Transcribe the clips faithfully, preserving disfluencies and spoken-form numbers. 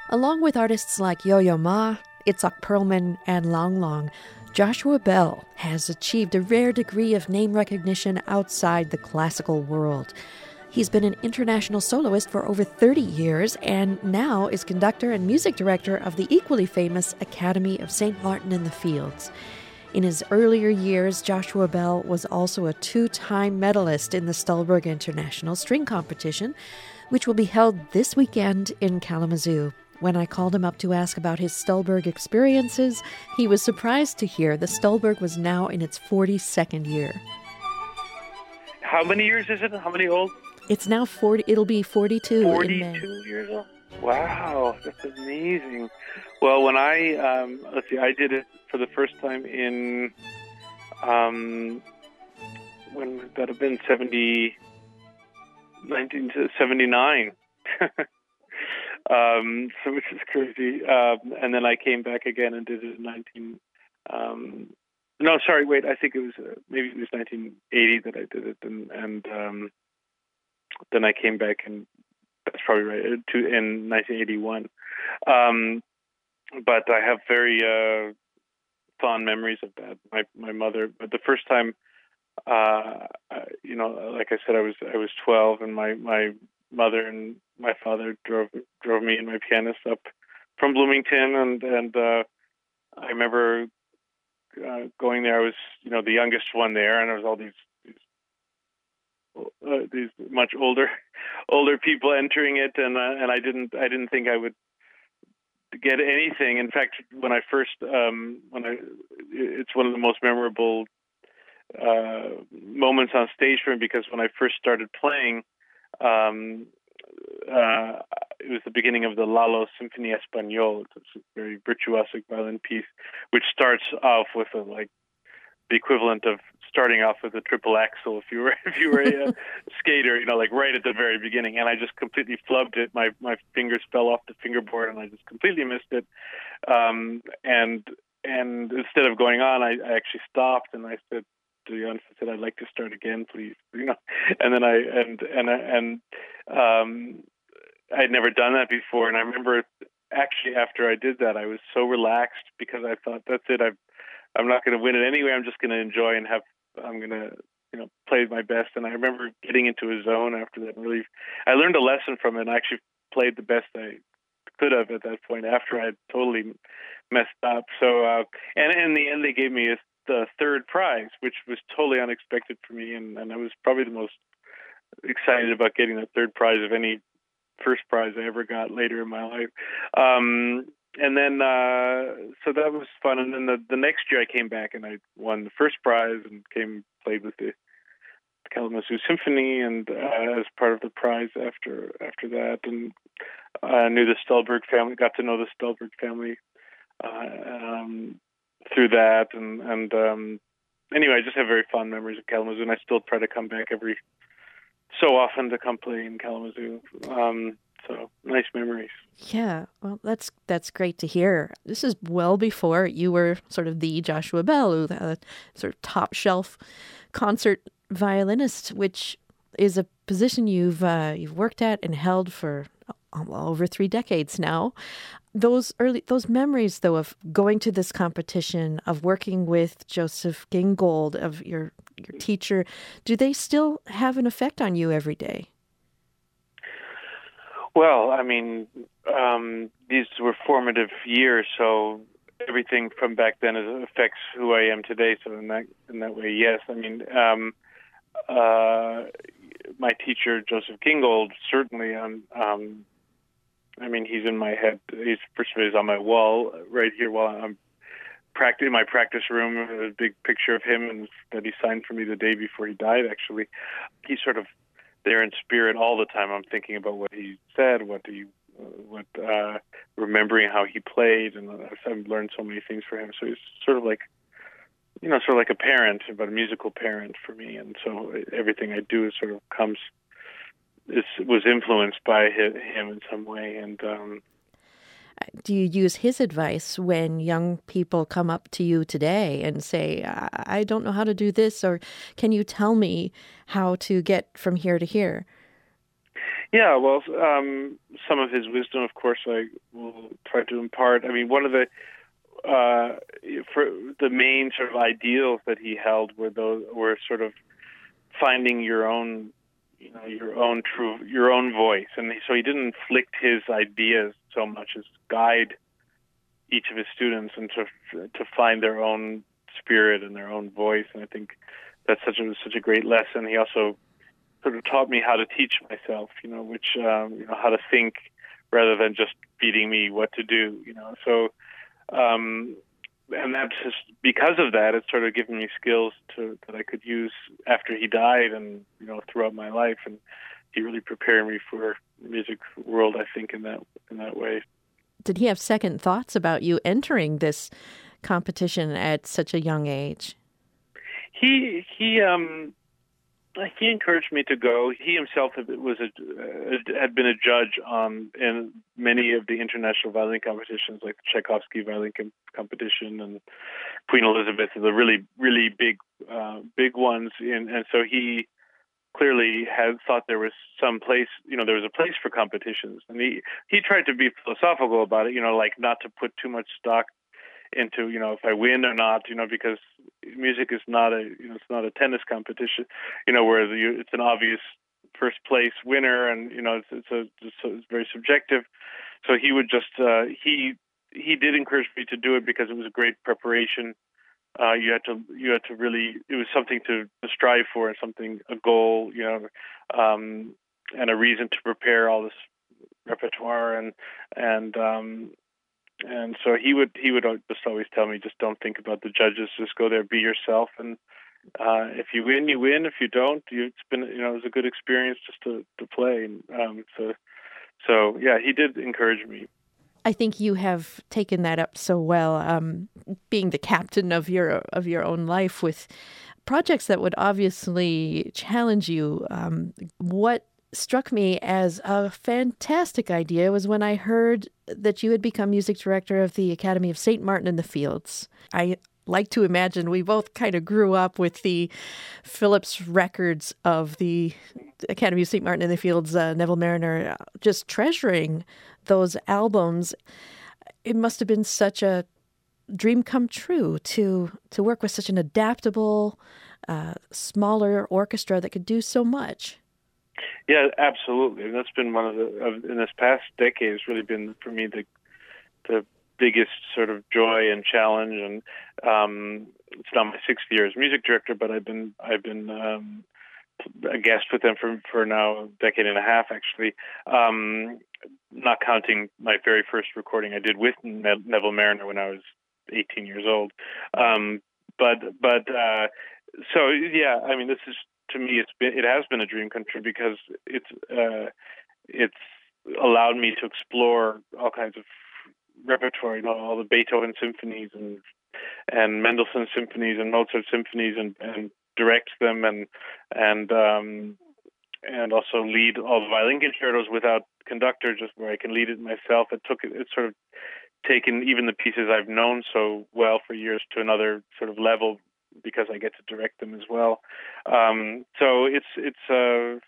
Along with artists like Yo-Yo Ma, Itzhak Perlman, and Lang Lang, Joshua Bell has achieved a rare degree of name recognition outside the classical world. He's been an international soloist for over thirty years and now is conductor and music director of the equally famous Academy of Saint Martin in the Fields. In his earlier years, Joshua Bell was also a two-time medalist in the Stulberg International String Competition, which will be held this weekend in Kalamazoo. When I called him up to ask about his Stulberg experiences, he was surprised to hear the Stulberg was now in its forty-second year. How many years is it? How many old? It's now forty. It'll be forty-two. forty-two in May. Years old. Wow, that's amazing. Well, when I um, let's see, I did it for the first time in um, when would that have been? seventy, nineteen seventy-nine. Um, so which is crazy. Um, and then I came back again and did it in nineteen. Um, no, sorry, wait. I think it was uh, maybe it was nineteen eighty that I did it, and and um, then I came back and that's probably right to in nineteen eighty-one. Um, but I have very uh, fond memories of that. My my mother, but the first time, uh, you know, like I said, I was I was twelve, and my my mother and my father drove drove me and my pianist up from Bloomington, and and uh, I remember uh, going there. I was, you know, the youngest one there, and there was all these these, uh, these much older older people entering it, and uh, and I didn't I didn't think I would get anything. In fact, when I first um, when I it's one of the most memorable uh, moments on stage for me, because when I first started playing. Um, uh, it was the beginning of the Lalo Symphony Espagnole. It's a very virtuosic violin piece, which starts off with a, like the equivalent of starting off with a triple axel if you were if you were a skater, you know, like right at the very beginning. And I just completely flubbed it. My my fingers fell off the fingerboard, and I just completely missed it. Um, and and instead of going on, I, I actually stopped and I said. To be honest, I said, I'd like to start again, please. You know, and then I and and and um, I'd never done that before, and I remember actually after I did that, I was so relaxed because I thought, that's it. I've, I'm not going to win it anyway. I'm just going to enjoy and have. I'm going to you know play my best. And I remember getting into a zone after that. Really, I learned a lesson from it. And I actually played the best I could have at that point after I had totally messed up. So uh, and in the end, they gave me a the third prize, which was totally unexpected for me, and, and I was probably the most excited about getting the third prize of any first prize I ever got later in my life. Um, and then, uh, so that was fun. And then the, the next year I came back and I won the first prize and came played with the Kalamazoo Symphony and uh, as part of the prize after after that, and I knew the Stulberg family, got to know the Stulberg family. Uh, um, through that, and, and um, anyway, I just have very fond memories of Kalamazoo, and I still try to come back every so often to come play in Kalamazoo. Um, so, nice memories. Yeah, well, that's that's great to hear. This is well before you were sort of the Joshua Bell, the sort of top shelf concert violinist, which is a position you've uh, you've worked at and held for well, over three decades now. Those early, those memories, though, of going to this competition, of working with Joseph Gingold, of your your teacher, do they still have an effect on you every day? Well, I mean, um, these were formative years, so everything from back then affects who I am today. So in that in that way, yes. I mean, um, uh, my teacher Joseph Gingold certainly. Um, um, I mean, he's in my head. He's first of all, he's on my wall right here while I'm practicing my practice room. There's a big picture of him and that he signed for me the day before he died. Actually, he's sort of there in spirit all the time. I'm thinking about what he said, what he, uh, what uh, remembering how he played, and I've learned so many things from him. So he's sort of like, you know, sort of like a parent, but a musical parent for me. And so everything I do is sort of comes. This was influenced by him in some way, and um, do you use his advice when young people come up to you today and say, I don't know how to do this, or can you tell me how to get from here to here? Yeah, well, um, some of his wisdom, of course, I will try to impart. I mean, one of the uh, for the main sort of ideals that he held were those were sort of finding your own, you know, your own true, your own voice, and so he didn't inflict his ideas so much as guide each of his students and to to find their own spirit and their own voice. And I think that's such a such a great lesson. He also sort of taught me how to teach myself, you know, which um, you know, how to think rather than just feeding me what to do, you know. So, um, and that's just because of that, it's sort of given me skills to that I could use after he died, and you know, throughout my life. And he really prepared me for the music world, I think, in that in that way. Did he have second thoughts about you entering this competition at such a young age? He he um. He encouraged me to go. He himself was a, uh, had been a judge on in many of the international violin competitions, like the Tchaikovsky violin com- competition and Queen Elizabeth, the really really big uh, big ones. In, and so he clearly had thought there was some place, you know, there was a place for competitions, and he he tried to be philosophical about it, you know, like not to put too much stock into, you know, if I win or not, you know, because music is not a, you know, it's not a tennis competition, you know, where the, it's an obvious first place winner, and you know, it's it's, a, it's, a, it's very subjective. So he would just uh, he he did encourage me to do it because it was a great preparation. Uh, you had to you had to really, it was something to, to strive for, and something, a goal, you know, um, and a reason to prepare all this repertoire, and and um, And so he would he would just always tell me, just don't think about the judges, just go there, be yourself, and uh, if you win, you win. If you don't, you, it's been, you know, it was a good experience just to to play. And um, so so yeah, he did encourage me. I think you have taken that up so well, um, being the captain of your of your own life with projects that would obviously challenge you. Um, what struck me as a fantastic idea was when I heard that you had become music director of the Academy of Saint Martin in the Fields. I like to imagine we both kind of grew up with the Phillips records of the Academy of Saint Martin in the Fields, uh, Neville Marriner, just treasuring those albums. It must have been such a dream come true to to work with such an adaptable, uh, smaller orchestra that could do so much. Yeah, absolutely. And that's been one of the, of, in this past decade, it's really been for me the the biggest sort of joy and challenge. And um, it's not my sixth year as music director, but I've been I've been um, a guest with them for for now a decade and a half, actually. Um, not counting my very first recording I did with ne- Neville Marriner when I was eighteen years old. Um, but but uh, so yeah, I mean, this is. To me, it's been it has been a dream come true because it's uh, it's allowed me to explore all kinds of repertoire, you know, all the Beethoven symphonies and and Mendelssohn symphonies and Mozart symphonies, and, and direct them, and and um, and also lead all the violin concertos without conductor, just where I can lead it myself. It took it's sort of taken even the pieces I've known so well for years to another sort of level, because I get to direct them as well. Um, so it's it's uh,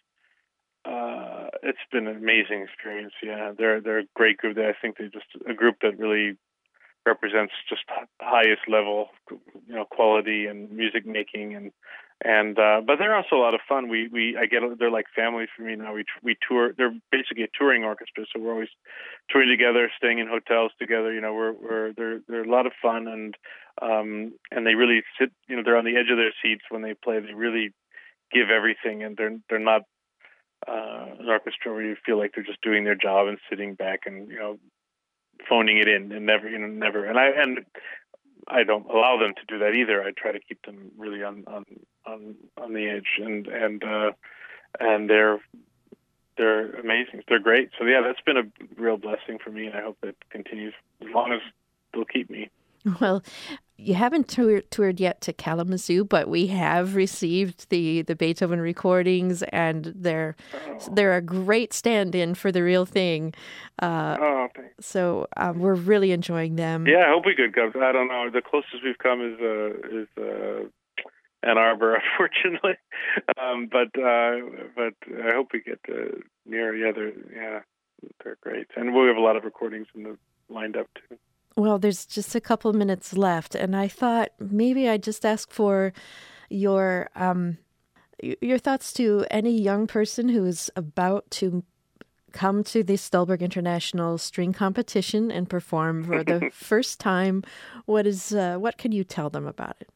uh, it's been an amazing experience. Yeah, they're they're a great group. I think they're just a group that really represents just highest level, you know, quality and music making, and and uh, but they're also a lot of fun. We we I get they're like family for me now. We we tour. They're basically a touring orchestra, so we're always touring together, staying in hotels together. You know, we're we're they're they're a lot of fun, and um and they really sit. You know, they're on the edge of their seats when they play. They really give everything, and they're they're not uh, an orchestra where you feel like they're just doing their job and sitting back and, you know, phoning it in, and never, you know, never. And I and I don't allow them to do that either. I try to keep them really on on on, on the edge, and and uh, and they're they're amazing. They're great. So yeah, that's been a real blessing for me, and I hope that continues as long as they'll keep me. Well, you haven't tour- toured yet to Kalamazoo, but we have received the, the Beethoven recordings, and they're oh. they're a great stand-in for the real thing. Uh, oh, thanks. So um, we're really enjoying them. Yeah, I hope we could go. I don't know. The closest we've come is uh, is uh, Ann Arbor, unfortunately. um, but uh, but I hope we get uh, near. Yeah, they're yeah, they're great, and we have a lot of recordings in the lined up too. Well, there's just a couple minutes left, and I thought maybe I'd just ask for your um, your thoughts to any young person who is about to come to the Stulberg International String Competition and perform for the first time. What is uh, what can you tell them about it?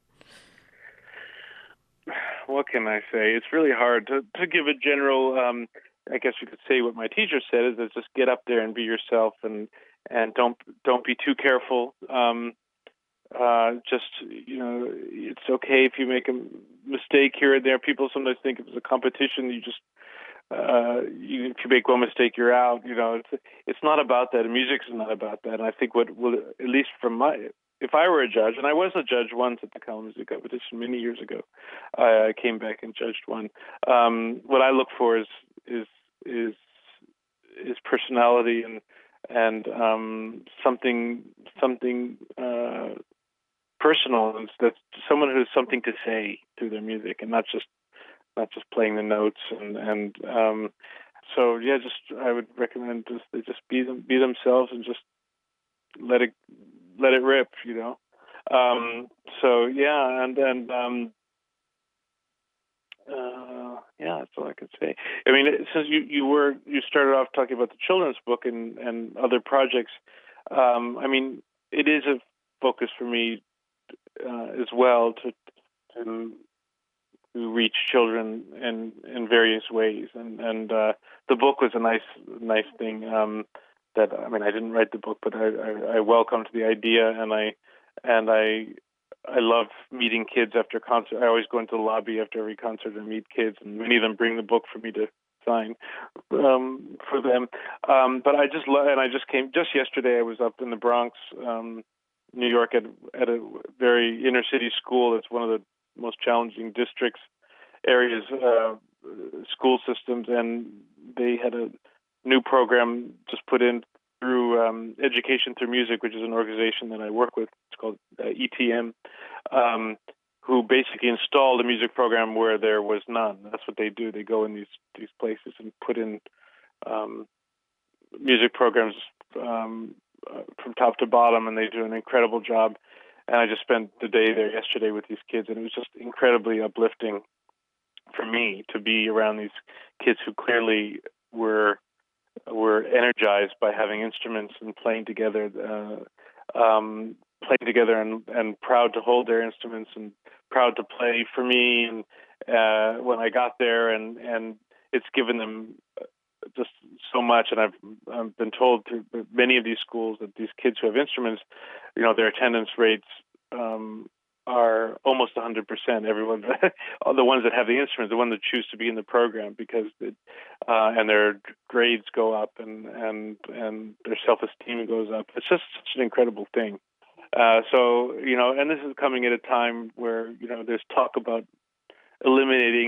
What can I say? It's really hard to, to give a general. Um, I guess you could say what my teacher said is, is just get up there and be yourself, and and don't don't be too careful. Um, uh, just you know, it's okay if you make a mistake here and there. People sometimes think if it's a competition, you just uh, you, if you make one mistake, you're out. You know, it's it's not about that. Music's not about that. And I think what will, at least from my, if I were a judge, and I was a judge once at the Kalamazoo competition many years ago, I came back and judged one. Um, what I look for is is is is personality and and um, something something uh, personal. And that's someone who has something to say through their music, and not just not just playing the notes. And and um, so yeah, just I would recommend just they just be them be themselves and just let it let it rip, you know. Um, so yeah, and and um, uh, yeah, that's all I can say. I mean, since you, you were you started off talking about the children's book and, and other projects, um, I mean, it is a focus for me uh, as well to to to reach children in in various ways, and and uh, the book was a nice nice thing. Um, that I mean, I didn't write the book, but I, I, I welcomed the idea, and I and I. I love meeting kids after concert. I always go into the lobby after every concert and meet kids, and many of them bring the book for me to sign um, for them. Um, but I just love, and I just came just yesterday. I was up in the Bronx, um, New York, at at a very inner city school. It's one of the most challenging districts areas, uh, school systems, and they had a new program just put in through um, Education Through Music, which is an organization that I work with. It's called uh, E T M, um, who basically installed a music program where there was none. That's what they do. They go in these these places and put in um, music programs um, uh, from top to bottom, and they do an incredible job. And I just spent the day there yesterday with these kids, and it was just incredibly uplifting for me to be around these kids who clearly were were energized by having instruments and playing together, uh, um, playing together and, and proud to hold their instruments and proud to play for me. And uh, when I got there, and, and it's given them just so much. And I've, I've been told through many of these schools that these kids who have instruments, you know, their attendance rates um, are almost one hundred percent. Everyone, all the ones that have the instruments, the ones that choose to be in the program, because it, uh, and their grades go up, and and and their self-esteem goes up. It's just such an incredible thing. Uh, so you know, and this is coming at a time where you know there's talk about eliminating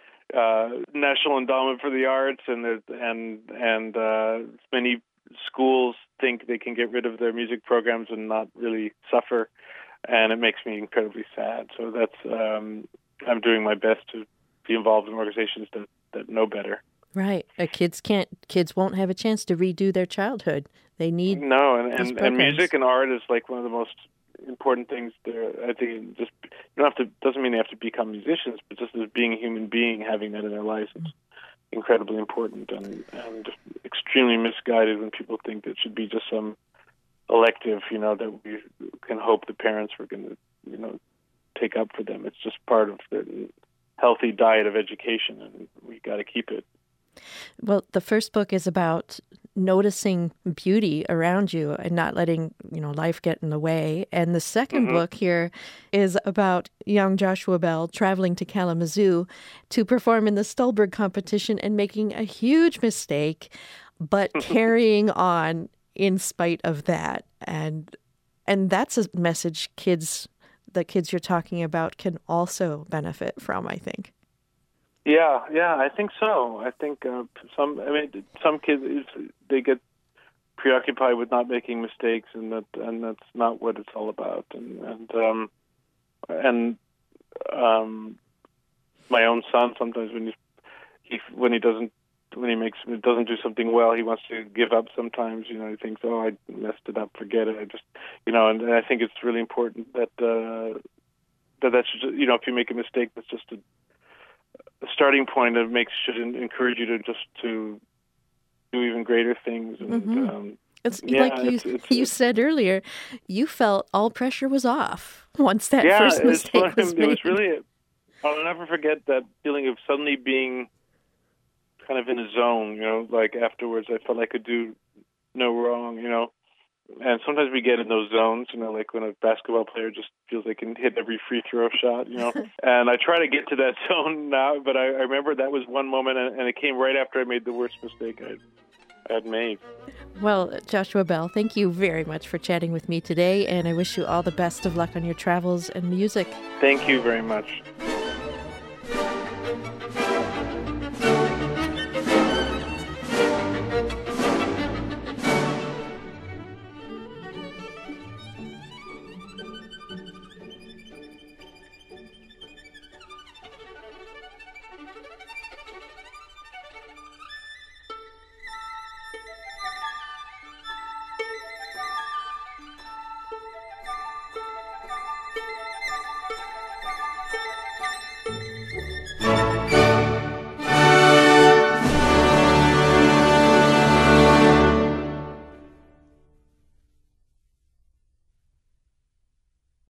uh, National Endowment for the Arts, and there's, and and uh, many schools think they can get rid of their music programs and not really suffer. And it makes me incredibly sad. So that's um, I'm doing my best to be involved in organizations that, that know better. Right. Uh, kids can't. Kids won't have a chance to redo their childhood. They need no, and these and, and programs. music and art is like one of the most important things. There, I think just you don't have to. Doesn't mean they have to become musicians, but just as being a human being, having that in their lives is incredibly important, and and extremely misguided when people think that it should be just some elective, you know, that we can hope the parents were going to, you know, take up for them. It's just part of the healthy diet of education, and we got to keep it. Well, the first book is about noticing beauty around you and not letting, you know, life get in the way. And the second mm-hmm. book here is about young Joshua Bell traveling to Kalamazoo to perform in the Stulberg competition and making a huge mistake, but carrying on in spite of that. And and that's a message kids, the kids you're talking about, can also benefit from, I think. Yeah, yeah, I think so. I think uh, some, I mean, some kids, they get preoccupied with not making mistakes, and that and that's not what it's all about. And and um, and um, my own son. Sometimes when he, he when he doesn't when he makes doesn't do something well, he wants to give up. Sometimes, you know, he thinks, "Oh, I messed it up. Forget it." I just, you know, and, and I think it's really important that uh, that that's just, you know, if you make a mistake, that's just a, a starting point that makes should encourage you to just to do even greater things. And Mm-hmm. um, It's yeah, like you it's, it's, you it's, said earlier, you felt all pressure was off once that yeah, first it's mistake fun. was It made. was really. I'll never forget that feeling of suddenly being kind of in a zone. You know, like afterwards, I felt I could do no wrong. You know, and sometimes we get in those zones. You know, like when a basketball player just feels they can hit every free throw shot. You know, and I try to get to that zone now, but I, I remember that was one moment, and, and it came right after I made the worst mistake I had made. Well, Joshua Bell, thank you very much for chatting with me today, and I wish you all the best of luck on your travels and music. Thank you very much.